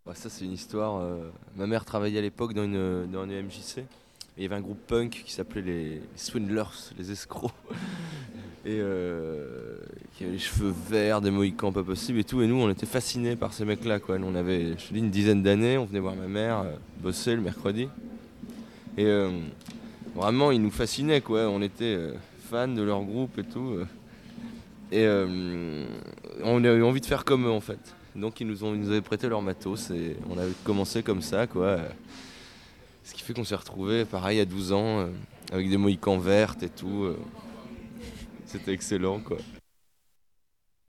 Bah, ça, c'est une histoire. Ma mère travaillait à l'époque dans une MJC. Et il y avait un groupe punk qui s'appelait les Swindlers, les escrocs. Et qui avait les cheveux verts, des mohicans pas possibles et tout. Et nous, on était fascinés par ces mecs-là, quoi. Nous, on avait, je te dis, une dizaine d'années. On venait voir ma mère bosser le mercredi. Et vraiment, ils nous fascinaient, quoi. On était fans de leur groupe et tout. Et on a eu envie de faire comme eux, en fait. Donc, ils nous avaient prêté leur matos et on avait commencé comme ça, quoi. Ce qui fait qu'on s'est retrouvés, pareil, à 12 ans, avec des mohicans vertes et tout. C'était excellent, quoi.